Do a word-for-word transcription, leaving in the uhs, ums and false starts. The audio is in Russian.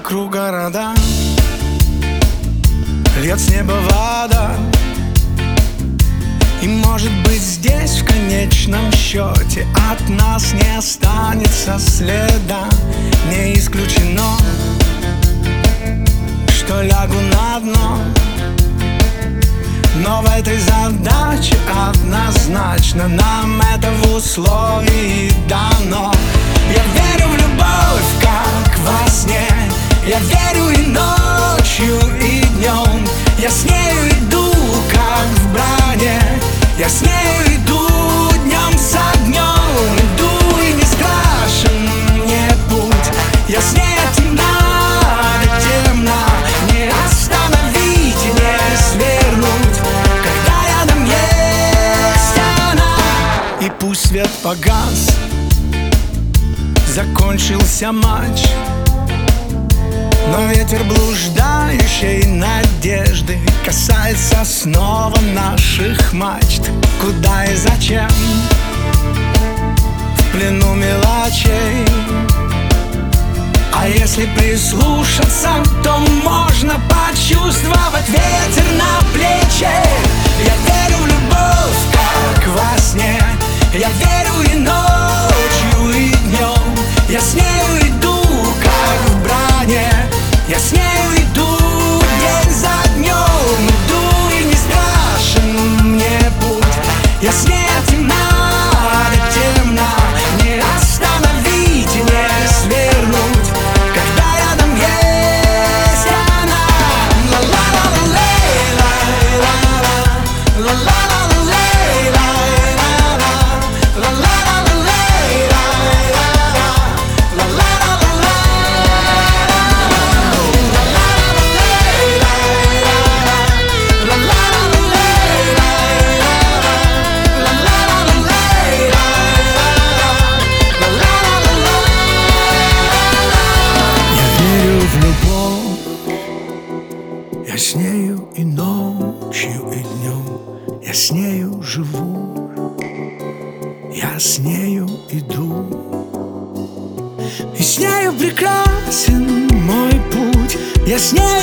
вокруг города, льет с неба вода. И может быть здесь в конечном счете от нас не останется следа. Не исключено, что лягу на дно, но в этой задаче однозначно нам это в условии дано. Я верю в любовь, как во сне, я верю и ночью, и днем. Я с нею иду, как в бране, я с нею иду днем за днем. Иду и не страшен мне путь, я с ней от темна до темна. Не остановить и не свернуть, когда рядом есть она. И пусть свет погас, закончился матч, но ветер блуждающей надежды касается снова наших мачт. Куда и зачем? В плену мелочей. А если прислушаться, то можно почувствовать ветер на плече. Я верю в любовь, как во сне, я верю и ночью, и днем. Я с нею иду, как в бране, я с нею иду день за днем. Иду и не страшен мне путь, я с ней от темна до темна. Не остановить и не свернуть, когда рядом есть она. Я с нею и ночью, и днем, я с нею живу, я с нею иду. И с нею прекрасен мой путь, я с нею